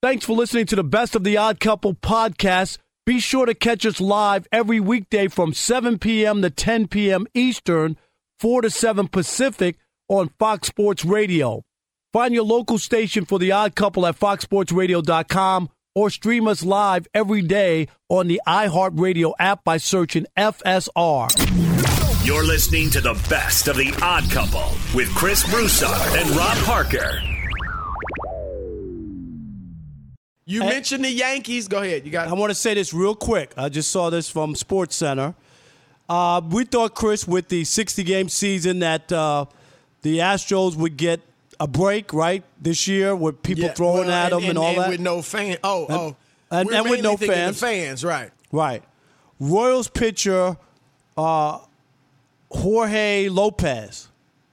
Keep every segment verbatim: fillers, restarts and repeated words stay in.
Thanks for listening to the Best of the Odd Couple podcast. Be sure to catch us live every weekday from seven p.m. to ten p.m. Eastern, four to seven Pacific on Fox Sports Radio. Find your local station for the Odd Couple at fox sports radio dot com or stream us live every day on the iHeartRadio app by searching F S R. You're listening to the Best of the Odd Couple with Chris Broussard and Rob Parker. You and, mentioned the Yankees. Go ahead. You got. I want to say this real quick. I just saw this from SportsCenter. Uh, we thought, Chris, with the sixty-game season that uh, the Astros would get a break, right, this year with people yeah, throwing well, at them and, and, and all and that. with no fans. Oh, and, oh. And, We're and with no thinking fans. The fans, right. Right. Royals pitcher uh, Jorge Lopez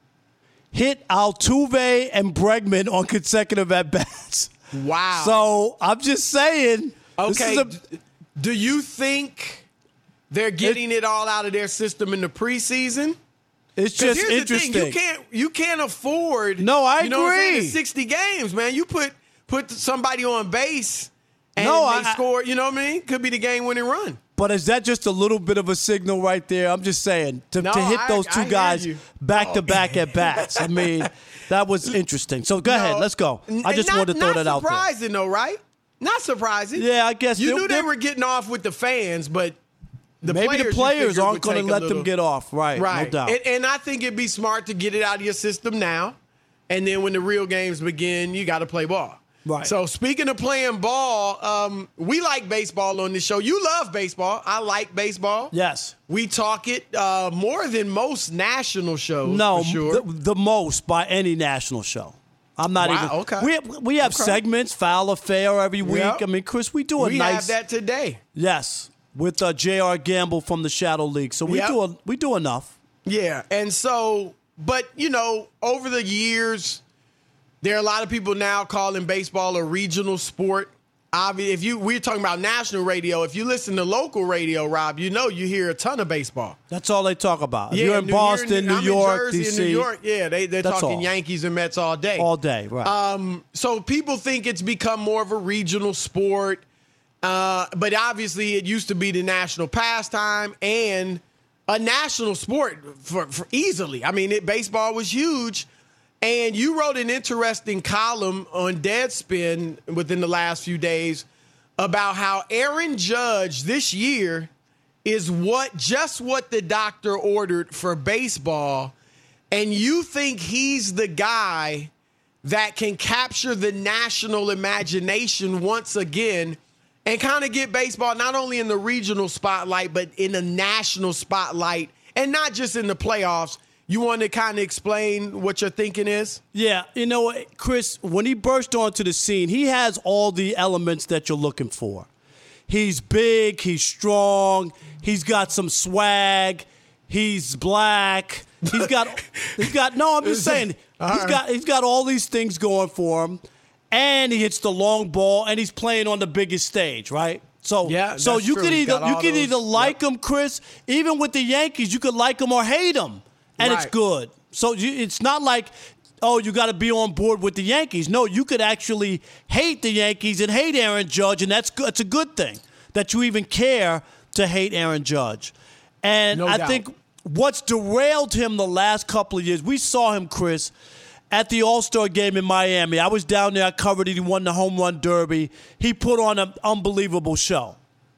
hit Altuve and Bregman on consecutive at-bats. Wow. So I'm just saying. Okay. This is a, do you think they're getting it, it all out of their system in the preseason? It's just here's interesting. The thing. You can't you can't afford. No, I you know agree. What I'm saying? sixty games, man. You put put somebody on base and no, they I, score. You know what I mean? Could be the game-winning run. But is that just a little bit of a signal right there? I'm just saying to, no, to hit those I, two I guys back oh. to back at bats. I mean, that was interesting. So go no, ahead, let's go. I just not, wanted to throw that out there. Not surprising though, right? Not surprising. Yeah, I guess you knew they were getting off with the fans, but the maybe players the players aren't going to let them get off. Right, right. No doubt. And, and I think it'd be smart to get it out of your system now, and then when the real games begin, you got to play ball. Right. So speaking of playing ball, um, we like baseball on this show. You love baseball. I like baseball. Yes. We talk it uh, more than most national shows. No, for sure. the, the most by any national show. I'm not wow, even. Okay. We have, we have okay. segments, Foul or Fair every week. Yep. I mean, Chris, we do a we nice. We have that today. Yes, with uh, J R. Gamble from the Shadow League. So we yep. do a, we do enough. Yeah, and so, but you know, over the years. There are a lot of people now calling baseball a regional sport. Obviously, if you we're talking about national radio, if you listen to local radio, Rob, you know you hear a ton of baseball. That's all they talk about. If yeah, you're in New Boston, New New York, Jersey, D C. New York, yeah, they they're That's talking all. Yankees and Mets all day, all day, right? Um, so people think it's become more of a regional sport, uh, but obviously it used to be the national pastime and a national sport for, for easily. I mean, it, baseball was huge. And you wrote an interesting column on Deadspin within the last few days about how Aaron Judge this year is what just what the doctor ordered for baseball. And you think he's the guy that can capture the national imagination once again and kind of get baseball not only in the regional spotlight, but in the national spotlight and not just in the playoffs. You want to kind of explain what your thinking is? Yeah, you know what, Chris, when he burst onto the scene, he has all the elements that you're looking for. He's big, he's strong, he's got some swag, he's black, he's got he's got no, I'm just saying, he's got he's got all these things going for him, and he hits the long ball and he's playing on the biggest stage, right? So yeah, so you true. could either you could those, either like yep. him, Chris, even with the Yankees, you could like him or hate him. And right. it's good. So you, it's not like, oh, you got to be on board with the Yankees. No, you could actually hate the Yankees and hate Aaron Judge, and that's good. It's a good thing that you even care to hate Aaron Judge. And no I doubt. think what's derailed him the last couple of years, we saw him, Chris, at the All-Star game in Miami. I was down there. I covered it. He won the home run derby. He put on an unbelievable show.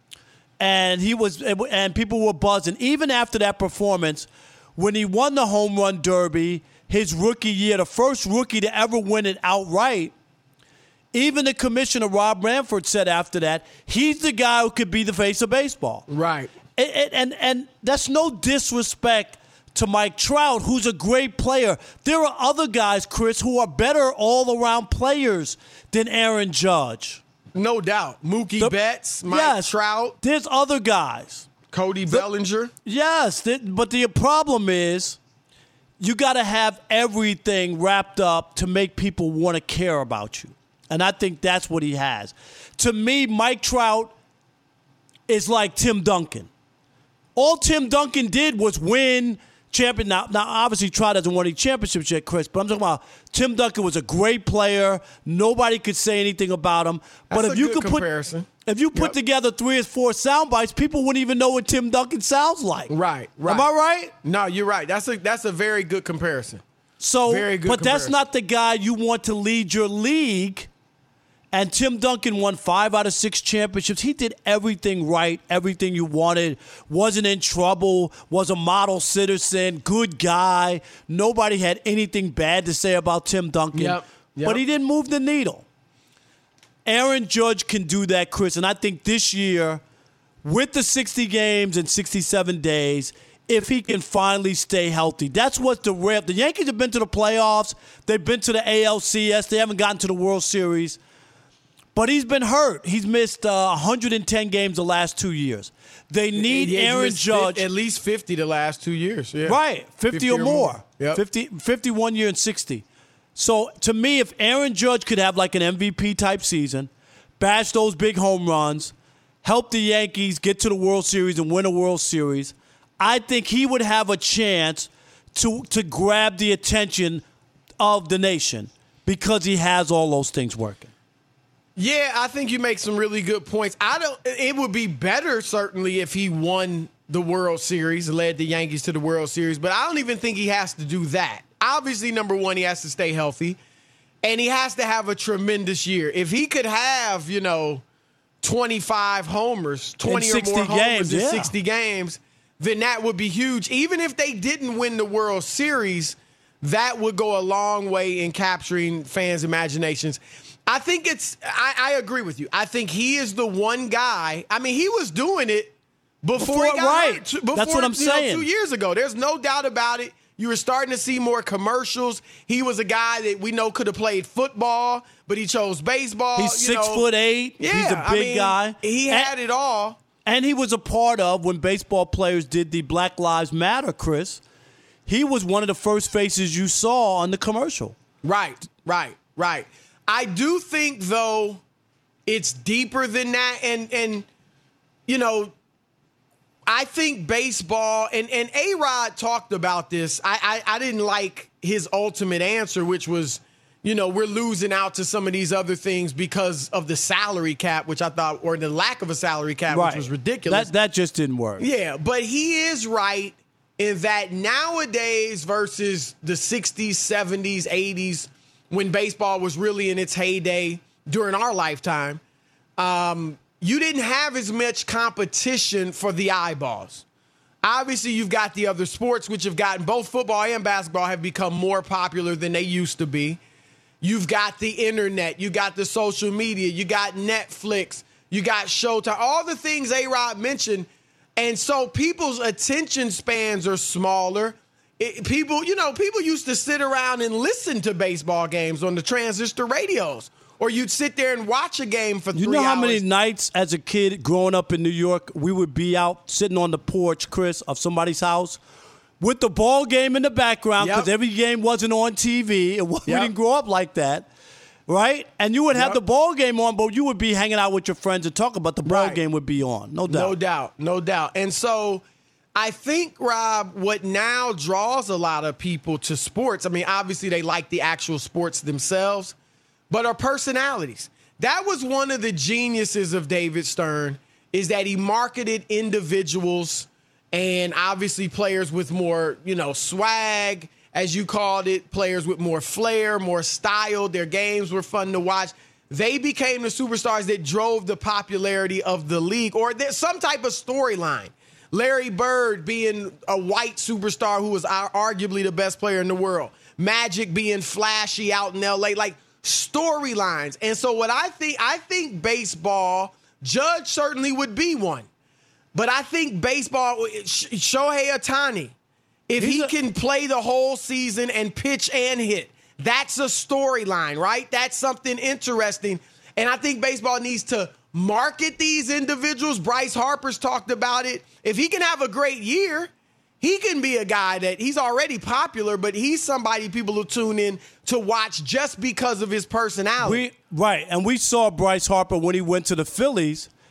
And he was, and people were buzzing. Even after that performance, when he won the home run derby, his rookie year, the first rookie to ever win it outright, even the commissioner, Rob Manfred, said after that, he's the guy who could be the face of baseball. Right. And, and, and that's no disrespect to Mike Trout, who's a great player. There are other guys, Chris, who are better all-around players than Aaron Judge. No doubt. Mookie The, Betts, Mike yes, Trout. There's other guys. Cody The, Bellinger. Yes, th- but the problem is you got to have everything wrapped up to make people want to care about you. And I think that's what he has. To me, Mike Trout is like Tim Duncan. All Tim Duncan did was win champion. Now, now obviously, Trout hasn't won any championships yet, Chris, but I'm talking about Tim Duncan was a great player. Nobody could say anything about him. But That's if a you good could comparison. put if you put Yep. together three or four sound bites, people wouldn't even know what Tim Duncan sounds like. Right, right. Am I right? No, you're right. That's a that's a very good comparison. So, Very good but that's comparison. not the guy you want to lead your league. And Tim Duncan won five out of six championships. He did everything right, everything you wanted, wasn't in trouble, was a model citizen, good guy. Nobody had anything bad to say about Tim Duncan. Yep, yep. But he didn't move the needle. Aaron Judge can do that, Chris. And I think this year, with the sixty games and sixty-seven days, if he can finally stay healthy. That's what the rare. The Yankees have been to the playoffs. They've been to the A L C S. They haven't gotten to the World Series. But he's been hurt. He's missed uh, one hundred ten games the last two years. They need Yeah, he's Aaron missed Judge. At least fifty the last two years. Yeah. Right, fifty, fifty or, or more. more. Yep. fifty, fifty-one year and sixty. So to me, if Aaron Judge could have like an M V P type season, bash those big home runs, help the Yankees get to the World Series and win a World Series, I think he would have a chance to to grab the attention of the nation because he has all those things working. Yeah, I think you make some really good points. I don't. It would be better certainly if he won the World Series, led the Yankees to the World Series, but I don't even think he has to do that. Obviously, number one, he has to stay healthy, and he has to have a tremendous year. If he could have, you know, twenty-five homers, twenty or more homers games, in yeah. sixty games, then that would be huge. Even if they didn't win the World Series, that would go a long way in capturing fans' imaginations. I think it's, I, I agree with you. I think he is the one guy. I mean, he was doing it before, Before- he got right. hurt. Before, That's what I'm you know, saying. two years ago. There's no doubt about it. You were starting to see more commercials. He was a guy that we know could have played football, but he chose baseball. He's you six know. foot eight. Yeah, He's a big I mean, guy. He And- had it all. And he was a part of when baseball players did the Black Lives Matter, Chris. He was one of the first faces you saw on the commercial. Right, right, right. I do think, though, it's deeper than that. And, and you know, I think baseball, and, and A-Rod talked about this. I, I, I didn't like his ultimate answer, which was, you know, we're losing out to some of these other things because of the salary cap, which I thought, or the lack of a salary cap, which was ridiculous. That, that just didn't work. Yeah, but he is right in that nowadays versus the sixties, seventies, eighties, when baseball was really in its heyday during our lifetime, um, you didn't have as much competition for the eyeballs. Obviously, you've got the other sports, which have gotten, both football and basketball have become more popular than they used to be. You've got the internet, you got the social media, you got Netflix, you got Showtime, all the things A-Rod mentioned. And so people's attention spans are smaller. It, people, you know, people used to sit around and listen to baseball games on the transistor radios. Or you'd sit there and watch a game for three hours. You know how many nights as a kid growing up in New York, we would be out sitting on the porch, Chris, of somebody's house with the ball game in the background because Yep. every game wasn't on T V. It, wa- We Yep. didn't grow up like that, right? And you would have Yep. the ball game on, but you would be hanging out with your friends and talking about the ball Right. game would be on. No doubt. No doubt. No doubt. And so I think, Rob, what now draws a lot of people to sports, I mean, obviously they like the actual sports themselves, but are personalities. That was one of the geniuses of David Stern, is that he marketed individuals and obviously players with more, you know, swag, as you called it, players with more flair, more style. Their games were fun to watch. They became the superstars that drove the popularity of the league, or there's some type of storyline. Larry Bird being a white superstar who was arguably the best player in the world. Magic being flashy out in L A, like storylines. And so what I think, I think baseball, Judge certainly would be one. But I think baseball, Shohei Ohtani, if He's he a- can play the whole season and pitch and hit, that's a storyline, right? That's something interesting. And I think baseball needs to market these individuals. Bryce Harper's talked about it. If he can have a great year, he can be a guy that he's already popular, but he's somebody people will tune in to watch just because of his personality. We right, and we saw Bryce Harper when he went to the Phillies,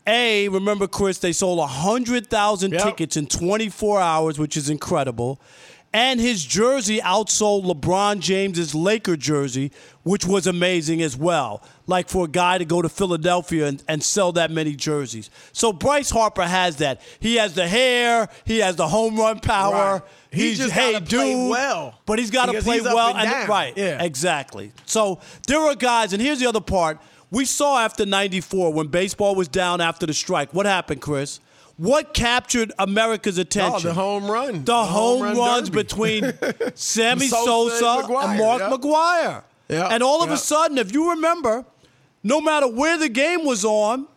A, remember, Chris, they sold one hundred thousand Yep. tickets in twenty-four hours, which is incredible. And his jersey outsold LeBron James's Laker jersey, which was amazing as well. Like for a guy to go to Philadelphia and, and sell that many jerseys. So Bryce Harper has that. He has the hair. He has the home run power. Right. He He's just hey gotta dude, play well. but he's got to Because play he's up well. and down. right, Yeah. exactly. So there are guys, and here's the other part. We saw after ninety-four when baseball was down after the strike. What happened, Chris? What captured America's attention? Oh, the home run. The, The home, home run runs derby. between Sammy Sosa and Sosa and, McGwire, Mark yep. McGwire. Yep, And all of a yep. sudden, if you remember, no matter where the game was on,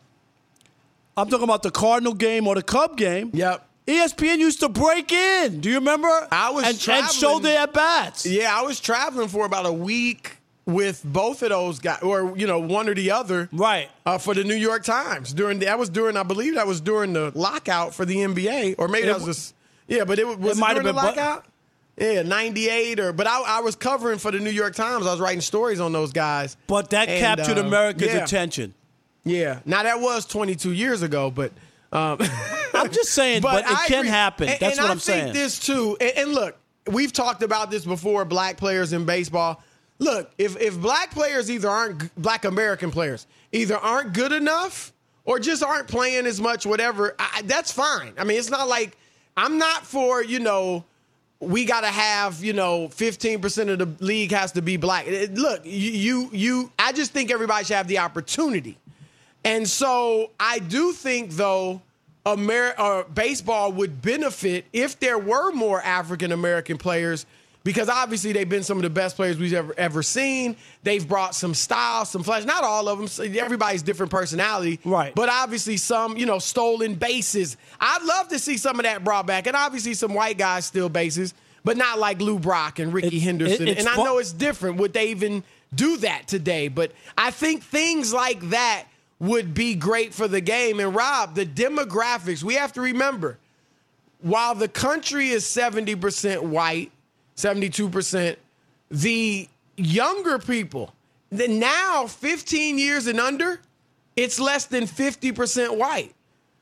I'm talking about the Cardinal game or the Cub game, Yep. E S P N used to break in. Do you remember? I was and, and traveling- show their at-bats. Yeah, I was traveling for about a week with both of those guys, or, you know, one or the other. Right. Uh, for the New York Times. During the, that was during, I believe that was during the lockout for the N B A. Or maybe It that was just, yeah, but it was, was it it might during have the been, but- lockout? Yeah, ninety-eight or, but I, I was covering for the New York Times. I was writing stories on those guys. But that And, captured uh, America's yeah. attention. Yeah. Now that was twenty-two years ago, but. Um, I'm just saying, but, it I can agree. happen. And, That's and what I I'm saying. think this too. And, and look, we've talked about this before. Black players in baseball. Look, if if black players either aren't black American players either aren't good enough or just aren't playing as much, whatever, I, that's fine. I mean, it's not like I'm not for you know. We got to have, you know, fifteen percent of the league has to be black. It- look, you, you, you, I just think everybody should have the opportunity. And so I do think, though, Amer- uh, baseball would benefit if there were more African-American players because obviously they've been some of the best players we've ever, ever seen. They've brought some style, some flash. Not all of them. So everybody's different personality. Right. But obviously some, you know, stolen bases. I'd love to see some of that brought back. And obviously some white guys steal bases, but not like Lou Brock and Ricky It- Henderson. it- it's and I fu- know it's different. Would they even do that today? But I think things like that would be great for the game. And Rob, the demographics, we have to remember, while the country is seventy percent white, seventy-two percent, the younger people, the now fifteen years and under, it's less than fifty percent white.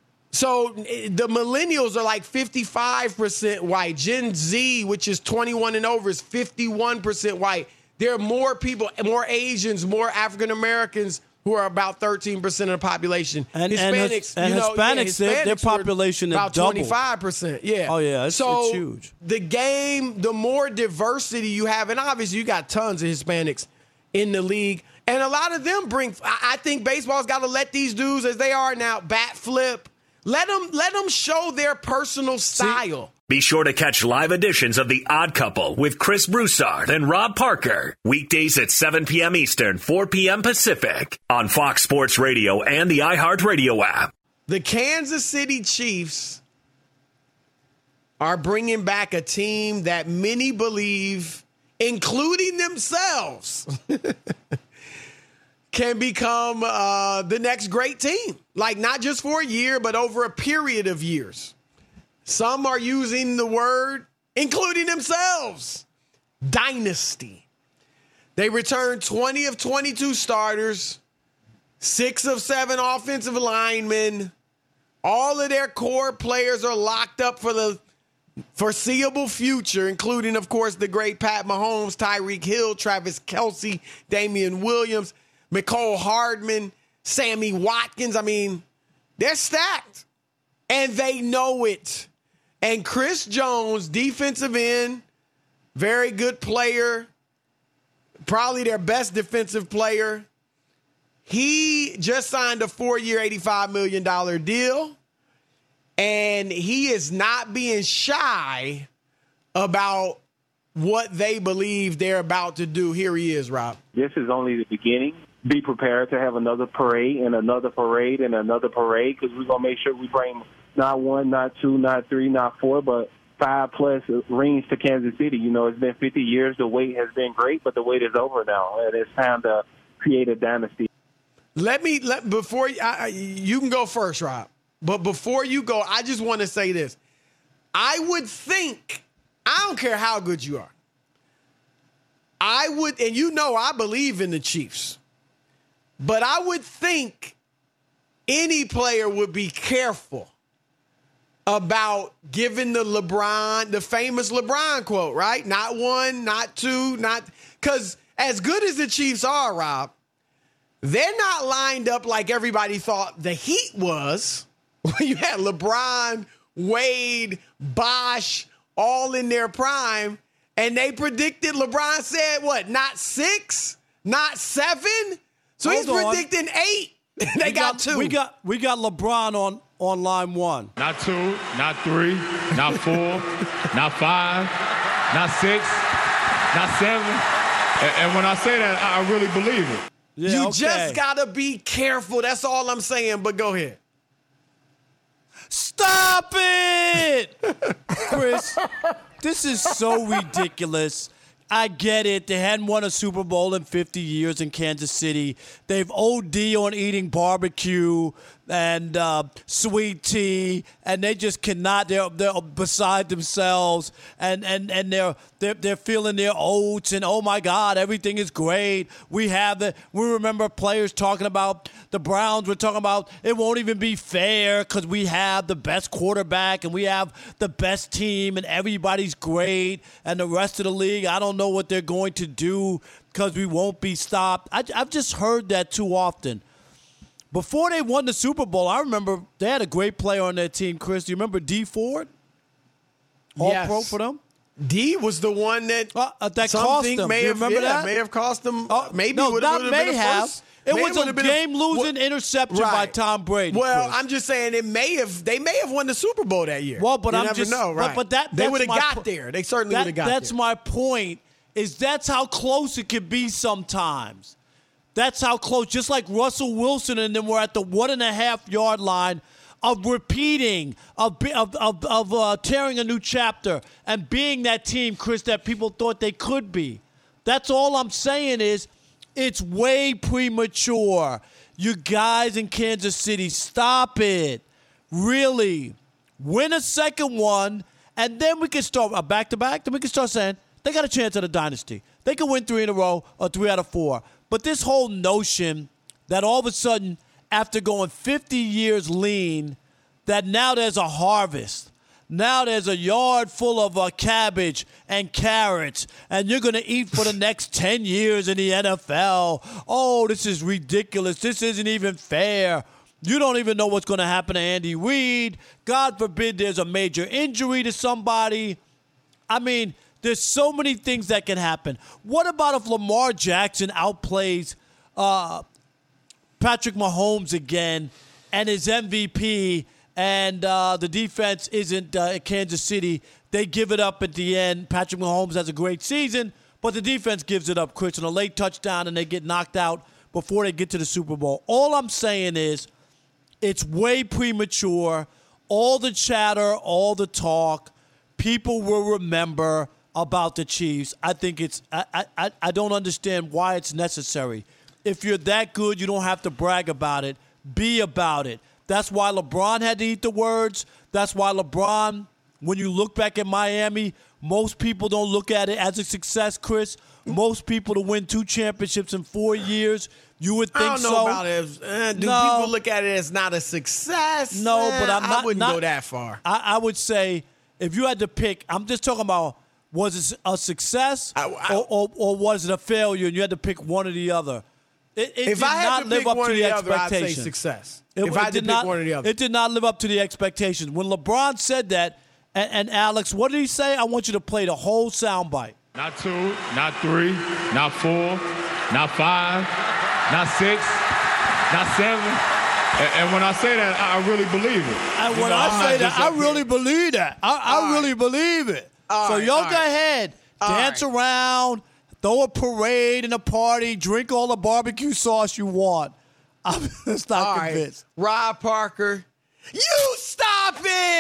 So the millennials are like fifty-five percent white. Gen Z, which is twenty-one and over, is fifty-one percent white. There are more people, more Asians, more African Americans who are about thirteen percent of the population. And- and Hispanics, His- and you know, Hispanics, yeah, their- their Hispanics were population is about double. twenty-five percent. Yeah. Oh, yeah, it's- so it's huge. The game, the more diversity you have, and obviously you got tons of Hispanics in the league, and a lot of them bring. I I think baseball's got to let these dudes, as they are now, bat flip. Let them let them show their personal style. Be sure to catch live editions of The Odd Couple with Chris Broussard and Rob Parker. Weekdays at seven p.m. Eastern, four p.m. Pacific on Fox Sports Radio and the iHeartRadio app. The Kansas City Chiefs are bringing back a team that many believe, including themselves, can become uh, the next great team. Like not just for a year, but over a period of years. Some are using the word, including themselves, dynasty. They returned twenty of twenty-two starters, six of seven offensive linemen. All of their core players are locked up for the foreseeable future, including, of course, the great Pat Mahomes, Tyreek Hill, Travis Kelce, Damian Williams, Mecole Hardman, Sammy Watkins. I mean, they're stacked, and they know it. And Chris Jones, defensive end, very good player, probably their best defensive player. He just signed a four-year, eighty-five million dollars deal, and he is not being shy about what they believe they're about to do. Here he is, Rob. This is only the beginning. Be prepared to have another parade and another parade and another parade because we're going to make sure we bring not one, not two, not three, not four, but five-plus rings to Kansas City. You know, it's been fifty years. The wait has been great, but the wait is over now, and it's time to create a dynasty. Let me, let before I, you can go first, Rob. But before you go, I just want to say this. I would think, I don't care how good you are, I would, and you know I believe in the Chiefs, but I would think any player would be careful about giving the LeBron, the famous LeBron quote, right? Not one, not two, not because as good as the Chiefs are, Rob, they're not lined up like everybody thought the Heat was. You had LeBron, Wade, Bosh, all in their prime, and they predicted, LeBron said, what, not six, not seven? So Hold he's on. predicting eight. they we got, got two. We got we got LeBron on, on line one. Not two, not three, not four, not five, not six, not seven. And, and when I say that, I really believe it. Yeah, you okay. just got to be careful. That's all I'm saying, but go ahead. Stop it! Chris, this is so ridiculous. I get it. They hadn't won a Super Bowl in fifty years in Kansas City. They've O D on eating barbecue and uh, sweet tea, and they just cannot. They're they're beside themselves, and and and they're they're they're feeling their oats, and oh my God, everything is great. We have the. We remember players talking about the Browns. We're talking about it won't even be fair because we have the best quarterback and we have the best team, and everybody's great, and the rest of the league, I don't know what they're going to do because we won't be stopped. I, I've just heard that too often. Before they won the Super Bowl, I remember they had a great player on their team, Chris. Do you remember D Ford? All Yes. pro for them? D was the one that Uh, uh, that some cost think them. May Do you have, remember yeah, that? may have cost them. Uh, maybe no, would not have may been a have. first. It May was would a have been game-losing well, interception by right. Tom Brady. Well, Chris. I'm just saying it may have. They may have won the Super Bowl that year. Well, but you I'm never just know, but- right? But, that they that's would have my got po- there. They certainly that- would have got That's there. my point. Is that's how close it could be sometimes. That's how close. Just like Russell Wilson, and then we're at the one and a half yard line of repeating, of of of, of uh, tearing a new chapter, and being that team, Chris, that people thought they could be. That's all I'm saying is, it's way premature. You guys in Kansas City, stop it. Really, win a second one, and then we can start a back to back. Then we can start saying they got a chance at a dynasty. They can win three in a row or three out of four. But this whole notion that all of a sudden, after going fifty years lean, that now there's a harvest. Now there's a yard full of uh, cabbage and carrots, and you're going to eat for the next ten years in the N F L. Oh, this is ridiculous. This isn't even fair. You don't even know what's going to happen to Andy Reid. God forbid there's a major injury to somebody. I mean, there's so many things that can happen. What about if Lamar Jackson outplays uh, Patrick Mahomes again and is M V P, and uh, the defense isn't uh, at Kansas City? They give it up at the end. Patrick Mahomes has a great season, but the defense gives it up, Chris, on a late touchdown, and they get knocked out before they get to the Super Bowl. All I'm saying is it's way premature. All the chatter, all the talk, people will remember about the Chiefs. I think it's I, I, I don't understand why it's necessary. If you're that good, you don't have to brag about it. Be about it. That's why LeBron had to eat the words. That's why LeBron, when you look back at Miami, most people don't look at it as a success, Chris. Most people to win two championships in four years, you would think I don't know so. about it. Uh, do No. people look at it as not a success? No, Eh, but I'm not. I wouldn't not- go that far. I, I would say if you had to pick, I'm just talking about, was it a success I- I- or, or, or was it a failure, and you had to pick one or the other? It, it If did I had not to live pick up one to or the the other, I'd say expectations. success. It, if it I had to did pick not, one or the other. It did not live up to the expectations. When LeBron said that, and, and Alex, what did he say? I want you to play the whole soundbite. Not two, not three, not four, not five, not six, not seven. And, and when I say that, I really believe it. And You when know, I I'm say not that, just I up here. really believe that. I, I All really believe it. All so right, y'all all go right. ahead, All dance right. around, throw a parade and a party, drink all the barbecue sauce you want. I'm just not All right, convinced. Rob Parker, you stop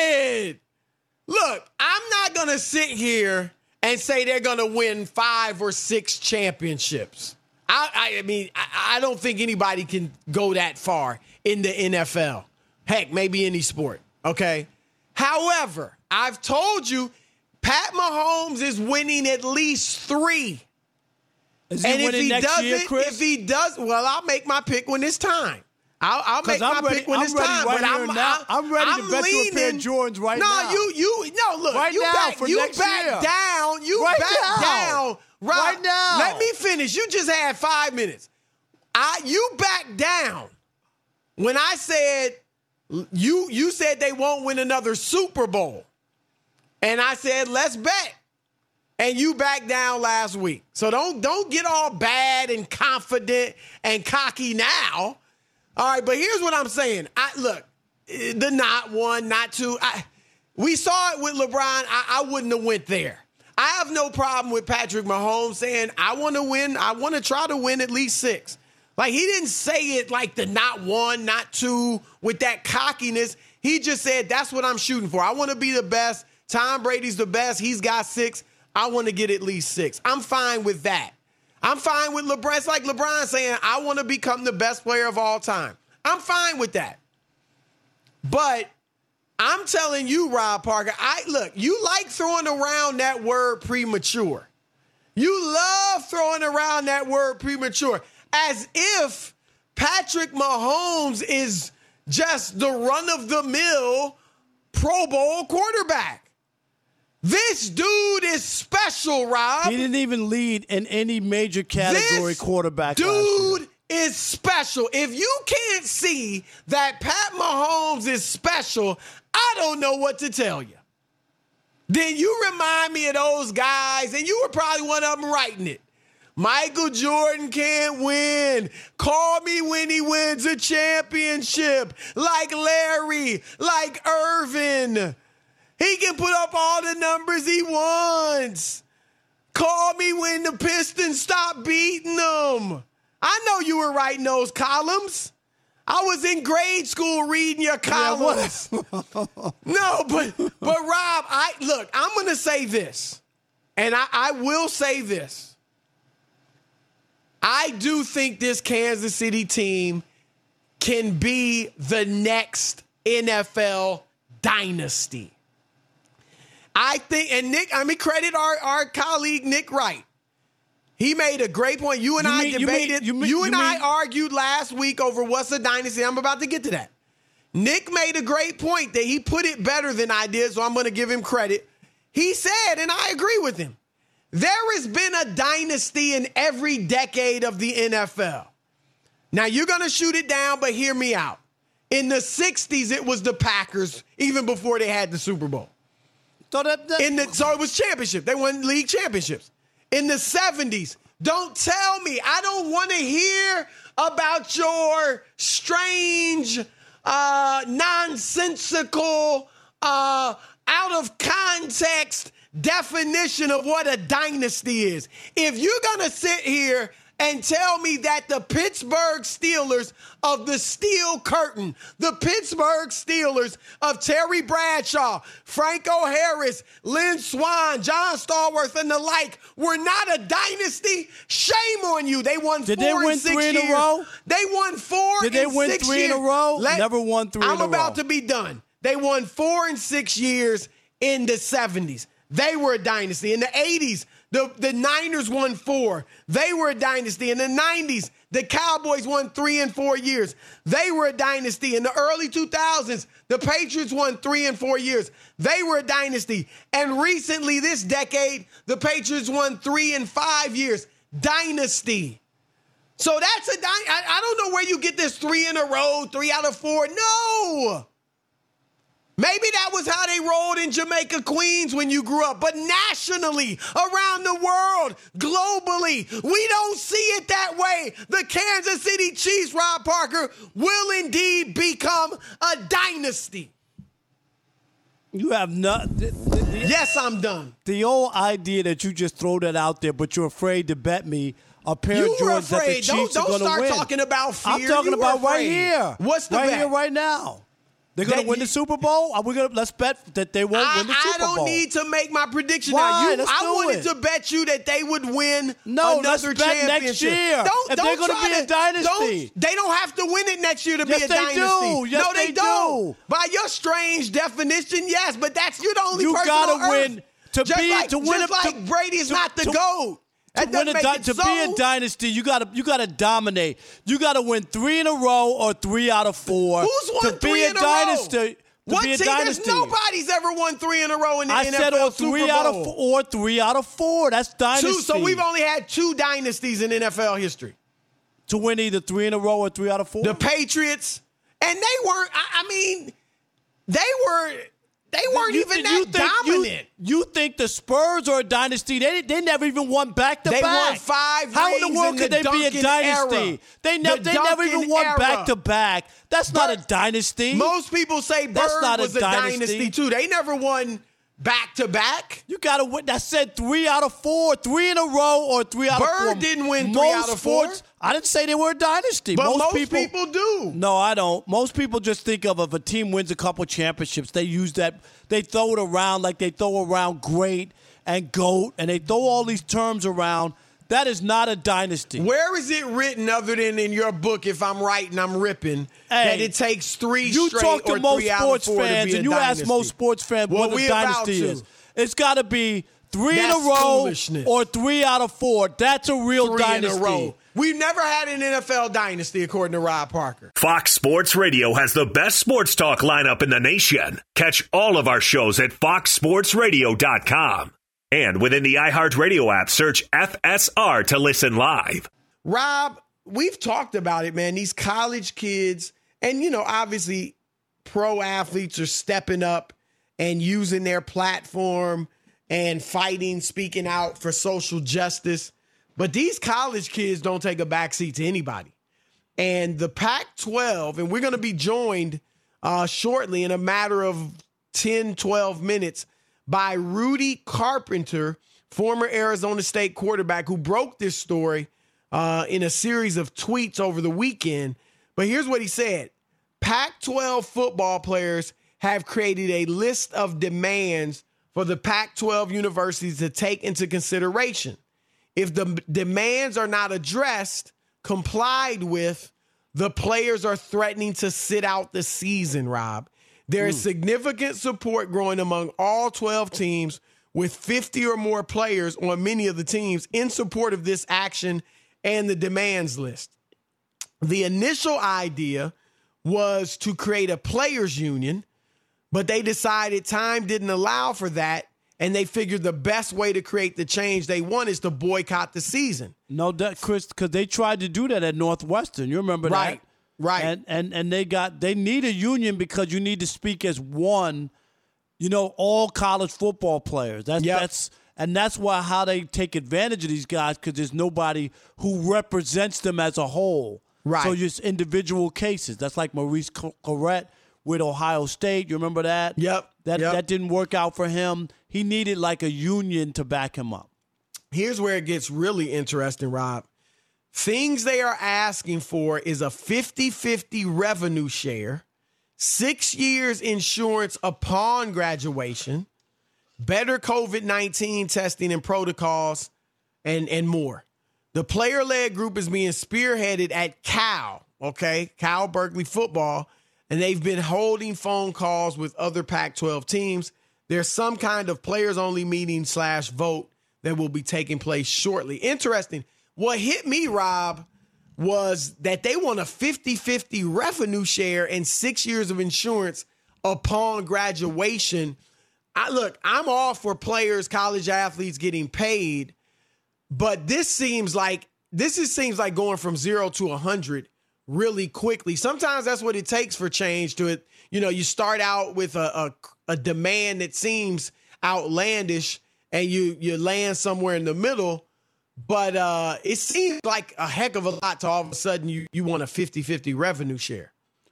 it. Look, I'm not going to sit here and say they're going to win five or six championships. I, I, I mean, I, I don't think anybody can go that far in the N F L. Heck, maybe any sport, okay? However, I've told you, Pat Mahomes is winning at least three. Is he And if winning he next doesn't, year, Chris? if he does, well, I'll make my pick when it's time. I'll, I'll make my ready, pick when I'm it's ready time. Right but here I'm, now. I'm ready I'm to bet leaning, you a pair of Jordans right no, now. No, you, you, no, look. Right you now back, for you next back year. down. You right back now. down. Rob, right now. Let me finish. You just had five minutes. I, you back down when I said you. You said they won't win another Super Bowl, and I said let's bet. And you backed down last week. So don't don't get all bad and confident and cocky now. All right, but here's what I'm saying. I look, the not one, not two. I, we saw it with LeBron. I, I wouldn't have went there. I have no problem with Patrick Mahomes saying, I want to win. I want to try to win at least six. Like, he didn't say it like the not one, not two, with that cockiness. He just said, that's what I'm shooting for. I want to be the best. Tom Brady's the best. He's got six. I want to get at least six. I'm fine with that. I'm fine with LeBron. It's like LeBron saying, I want to become the best player of all time. I'm fine with that. But I'm telling you, Rob Parker, I look, you like throwing around that word premature. You love throwing around that word premature as if Patrick Mahomes is just the run-of-the-mill Pro Bowl quarterback. This dude is special, Rob. He didn't even lead in any major category this quarterback. Dude is special. If you can't see that Pat Mahomes is special, I don't know what to tell you. Then you remind me of those guys, and you were probably one of them writing it. Michael Jordan can't win. Call me when he wins a championship. Like Larry, like Irvin. He can put up all the numbers he wants. Call me when the Pistons stop beating them. I know you were writing those columns. I was in grade school reading your columns. Yeah, no, but but Rob, I look, I'm gonna say this, and I, I will say this. I do think this Kansas City team can be the next N F L dynasty. I think, and Nick, I mean, credit our, our colleague Nick Wright. He made a great point. You and you I mean, debated. You, mean, you, mean, you and you I mean, argued last week over what's a dynasty. I'm about to get to that. Nick made a great point that he put it better than I did, so I'm going to give him credit. He said, and I agree with him, there has been a dynasty in every decade of the N F L. Now, you're going to shoot it down, but hear me out. In the sixties, it was the Packers, even before they had the Super Bowl. So, that, that, In the, so it was championship. They won league championships. In the seventies, don't tell me. I don't want to hear about your strange, uh, nonsensical, uh, out of context definition of what a dynasty is. If you're going to sit here and tell me that the Pittsburgh Steelers of the Steel Curtain, the Pittsburgh Steelers of Terry Bradshaw, Franco Harris, Lynn Swann, John Stallworth, and the like were not a dynasty, shame on you. They won Did four they win in six three years. in a row? They won four Did in they win six three years. in a row? Let, Never won three I'm in a row. I'm about to be done. They won four in six years in the seventies. They were a dynasty. In the eighties, the, the Niners won four. They were a dynasty. In the nineties, the Cowboys won three and four years. They were a dynasty. In the early two thousands, the Patriots won three and four years. They were a dynasty. And recently, this decade, the Patriots won three and five years. Dynasty. So that's a dynasty. I, I don't know where you get this three in a row, three out of four. No. Maybe that was how they rolled in Jamaica, Queens when you grew up. But nationally, around the world, globally, we don't see it that way. The Kansas City Chiefs, Rob Parker, will indeed become a dynasty. You have not. The, the, the, yes, I'm done. The old idea that you just throw that out there, but you're afraid to bet me a pair you of Jordans that the afraid. Chiefs don't, are going to win. Don't start talking about fear. I'm talking you about right here. What's the right bet? here, right now? They're going to win the Super Bowl? Are we going to let's bet that they won't I, win the Super I don't Bowl? need to make my prediction Why? now. You, Let's I do wanted it. to bet you that they would win no, another let's bet championship. next year. Don't, if don't they're going try to be a dynasty. Don't, they don't have to win it next year to yes, be a they dynasty. Do. Yes, no, they, they don't. do. By your strange definition, yes, but that's you're the only you person gotta on win earth. to just be like, to win. Just a, like to, Brady is to, not the to, GOAT. That to win a make di- it to so. be a dynasty, you gotta you gotta dominate. You gotta win three in a row or three out of four. Who's won to three be a in a dynasty, row? To What be a team? dynasty. There's nobody's ever won three in a row in the I N F L said or Super three Bowl. out of four, or three out of four. That's dynasty. Two. So we've only had two dynasties in N F L history. To win either three in a row or three out of four. The Patriots, and they weren't. I, I mean, they were. They weren't You even thi- that you think, dominant. You, you think the Spurs are a dynasty? They they never even won back to They back. won five How in the rings world in could the they be a Duncan dynasty? era. They never The they never Duncan even won era. back to back. That's not a Bird- dynasty. Most people say That's Bird not a was a dynasty. dynasty too. They never won back to back. You got to win. I said three out of four, three in a row, or three out of four. Bird didn't win three Most out of four. sports- I didn't say they were a dynasty. But most, most people, people do. No, I don't. Most people just think of if a team wins a couple championships, they use that. They throw it around like they throw around great and GOAT, and they throw all these terms around. That is not a dynasty. Where is it written, other than in your book, if I'm right and I'm ripping, Hey, that it takes three You straight talk to or most three sports out of four fans, to be and a you dynasty? ask most sports fans Well, what we a about dynasty to. is. It's got to be three That's in a row foolishness. or three out of four. That's a real Three dynasty. in a row. We've never had an N F L dynasty, according to Rob Parker. Fox Sports Radio has the best sports talk lineup in the nation. Catch all of our shows at fox sports radio dot com. And within the iHeartRadio app, search F S R to listen live. Rob, we've talked about it, man. These college kids, and, you know, obviously pro athletes are stepping up and using their platform and fighting, speaking out for social justice. But these college kids don't take a backseat to anybody. And the Pac twelve, and we're going to be joined uh, shortly in a matter of ten, twelve minutes by Rudy Carpenter, former Arizona State quarterback, who broke this story uh, in a series of tweets over the weekend. But here's what he said. Pac twelve football players have created a list of demands for the Pac twelve universities to take into consideration. If the demands are not addressed, complied with, the players are threatening to sit out the season, Rob. There is significant support growing among all twelve teams, with fifty or more players on many of the teams in support of this action and the demands list. The initial idea was to create a players union, but they decided time didn't allow for that, and they figured the best way to create the change they want is to boycott the season. No, that, Chris, because they tried to do that at Northwestern. You remember Right, that? right. And, and and they got they need a union because you need to speak as one. You know, all college football players. That's Yep. that's and that's why how they take advantage of these guys, because there's nobody who represents them as a whole. Right. So just individual cases. That's like Maurice Clarett with Ohio State. You remember that? Yep, That yep. that didn't work out for him. He needed like a union to back him up. Here's where it gets really interesting, Rob. Things they are asking for is a fifty-fifty revenue share, six years insurance upon graduation, better COVID nineteen testing and protocols, and, and more. The player-led group is being spearheaded at Cal, okay, Cal Berkeley football, and they've been holding phone calls with other Pac twelve teams. There's some kind of players-only meeting slash vote that will be taking place shortly. Interesting. What hit me, Rob, was that they want a fifty-fifty revenue share and six years of insurance upon graduation. I look, I'm all for players, college athletes getting paid, but this seems like this is seems like going from zero to a hundred really quickly. Sometimes that's what it takes for change to it. You know, you start out with a, a, a demand that seems outlandish and you, you land somewhere in the middle. But uh, it seems like a heck of a lot to all of a sudden you, you want a fifty-fifty revenue share.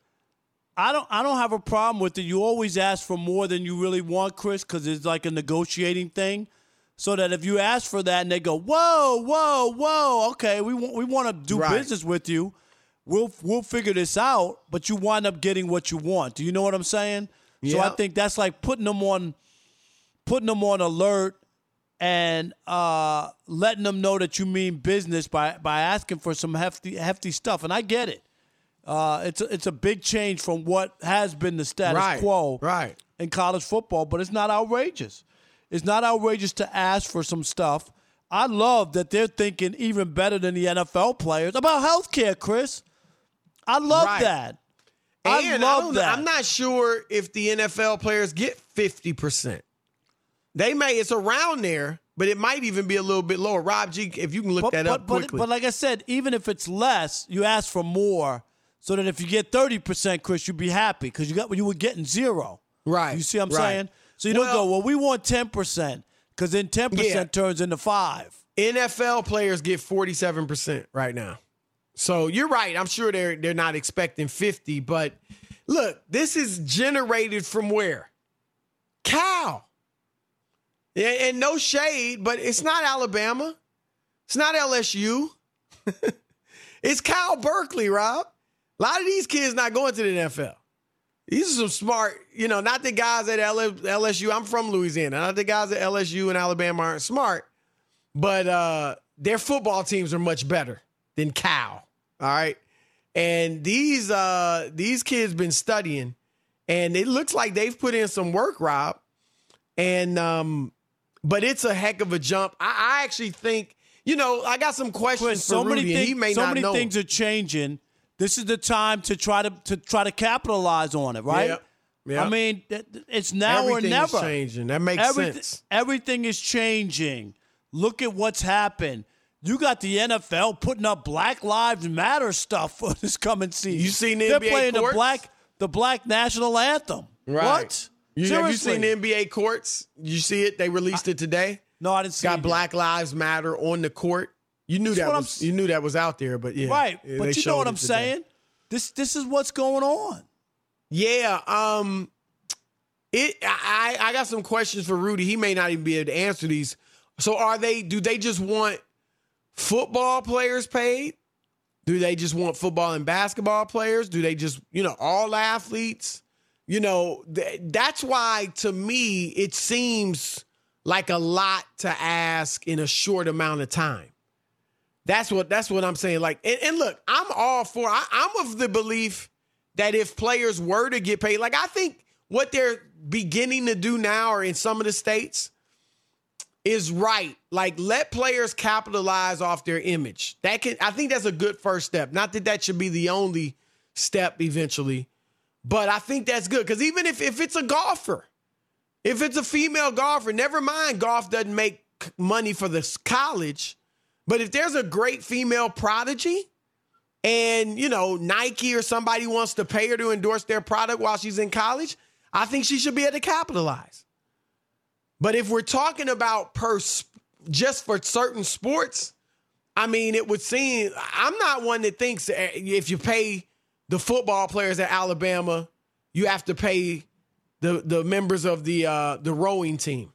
I don't I don't have a problem with it. You always ask for more than you really want, Chris, because it's like a negotiating thing. So that if you ask for that and they go, whoa, whoa, whoa, okay, we want we want to do Right. business with you. We'll we'll figure this out, but you wind up getting what you want. Do you know what I'm saying? So I Yeah. think that's like putting them on putting them on alert and uh, letting them know that you mean business by, by asking for some hefty hefty stuff. And I get it. Uh, it's a, it's a big change from what has been the status Right, quo right. in college football, but it's not outrageous. It's not outrageous to ask for some stuff. I love that they're thinking even better than the N F L players about healthcare, Chris. I love right. that. And I love I that. I'm not sure if the N F L players get fifty percent. They may, it's around there, but it might even be a little bit lower. Rob G, if you can look but, that but, up but, quickly. But like I said, even if it's less, you ask for more so that if you get thirty percent, Chris, you'd be happy because you got you were getting zero. Right. You see what I'm right. saying? So you don't well, go, well, we want ten percent because then ten percent yeah. turns into five. N F L players get forty-seven percent right now. So you're right. I'm sure they're they're not expecting fifty, but look, this is generated from where? Cal. And, and no shade, but it's not Alabama. It's not L S U. It's Cal Berkeley, Rob. A lot of these kids not going to the N F L. These are some smart, you know, not the guys at L S U. I'm from Louisiana. Not the guys at L S U and Alabama aren't smart, but uh, their football teams are much better than Cal. All right. And these uh, these kids been studying, and it looks like they've put in some work, Rob. And um, but it's a heck of a jump. I, I actually think, you know, I got some questions Chris, for so Rudy, many and things, he may so not many know. things are changing. This is the time to try to to try to capitalize on it, right? Yep. Yep. I mean, it's now Everything or never. is changing. That makes Everyth- sense. Everything is changing. Look at what's happened. You got the N F L putting up Black Lives Matter stuff for this coming season. You seen the They're N B A playing courts? the black the black national anthem. Right. What? You, Seriously? have you seen the N B A courts? You see it? They released it today. No, I didn't see Got it. Black Lives Matter on the court. You knew That's that what was I'm- you knew that was out there, but yeah, Right. yeah, But they you know showed what it I'm today. saying? This this is what's going on. Yeah. Um. It. I. I got some questions for Rudy. He may not even be able to answer these. So, are they? Do they just want football players paid? Do they just want football and basketball players? Do they just, you know, all athletes? You know, th- that's why to me it seems like a lot to ask in a short amount of time. That's what that's what I'm saying. Like, and, and look, I'm all for. I, I'm of the belief that if players were to get paid, like I think what they're beginning to do now, or in some of the states, is right. Like, let players capitalize off their image. That can, I think that's a good first step. Not that that should be the only step eventually, but I think that's good. Because even if, if it's a golfer, if it's a female golfer, never mind golf doesn't make money for the college, but if there's a great female prodigy and, you know, Nike or somebody wants to pay her to endorse their product while she's in college, I think she should be able to capitalize. But if we're talking about per just for certain sports, I mean, it would seem I'm not one that thinks if you pay the football players at Alabama, you have to pay the the members of the uh, the rowing team.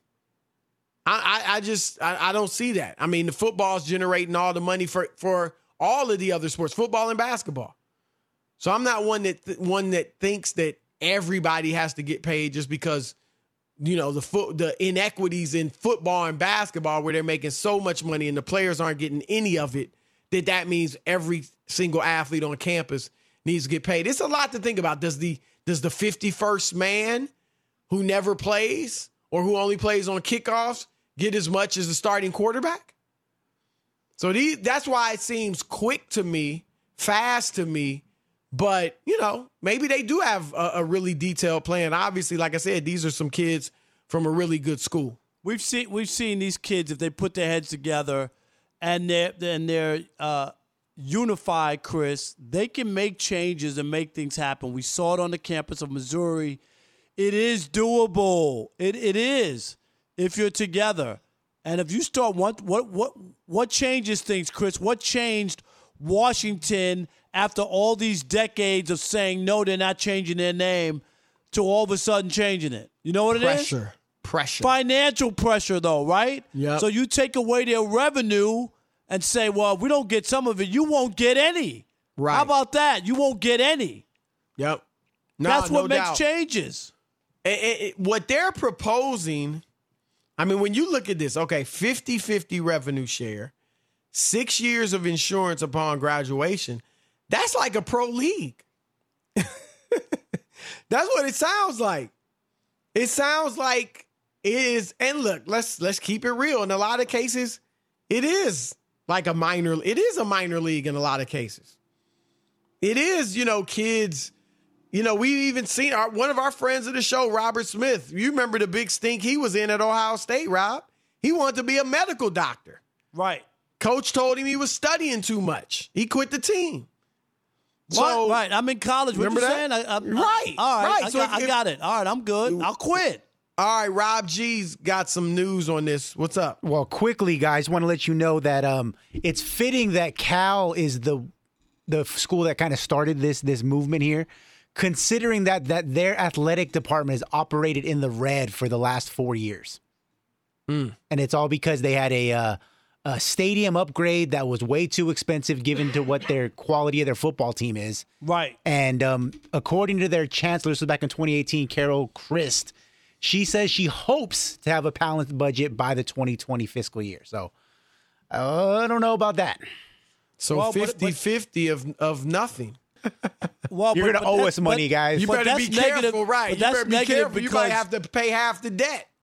I, I, I just I, I don't see that. I mean, the football's generating all the money for for all of the other sports, football and basketball. So I'm not one that th- one that thinks that everybody has to get paid just because, you know, the foot, the inequities in football and basketball where they're making so much money and the players aren't getting any of it, that that means every single athlete on campus needs to get paid. It's a lot to think about. Does the does the fifty-first man who never plays or who only plays on kickoffs get as much as the starting quarterback? So these, that's why it seems quick to me, fast to me. But, you know, maybe they do have a, a really detailed plan. Obviously, like I said, these are some kids from a really good school. We've seen we've seen these kids, if they put their heads together and they're and they're uh, unified, Chris, they can make changes and make things happen. We saw it on the campus of Missouri. It is doable. It it is if you're together. And if you start what what what what changes things, Chris? What changed Washington after all these decades of saying no, they're not changing their name, to all of a sudden changing it? You know what it is? Pressure. Pressure. Financial pressure, though, right? Yep. So you take away their revenue and say, well, if we don't get some of it, you won't get any. Right. How about that? You won't get any. Yep. No, That's what no makes doubt. changes. It, it, it, what they're proposing, I mean, when you look at this, okay, fifty-fifty revenue share, six years of insurance upon graduation, that's like a pro league. That's what it sounds like. It sounds like it is, and look, let's let's keep it real. In a lot of cases, it is like a minor. It is a minor league in a lot of cases. It is, you know, kids. You know, we even seen our, one of our friends of the show, Robert Smith. You remember the big stink he was in at Ohio State, Rob? He wanted to be a medical doctor. Right. Coach told him he was studying too much. He quit the team. So, right, right. I'm in college. What remember you that? saying? I, I, right. All right. Right. I, So got, if, I got it. All right. I'm good. I'll quit. All right. Rob G's got some news on this. What's up? Well, quickly, guys, want to let you know that um, it's fitting that Cal is the the school that kind of started this this movement here, considering that that their athletic department has operated in the red for the last four years. Mm. And it's all because they had a, uh, a stadium upgrade that was way too expensive given to what their quality of their football team is. Right. And um, according to their chancellor, this was back in twenty eighteen, Carol Christ, she says she hopes to have a balanced budget by the twenty twenty fiscal year. So uh, I don't know about that. So well, fifty-fifty of, of nothing. Well, You're going to owe us money, guys. You better be careful, right? You better be careful. You might have to pay half the debt.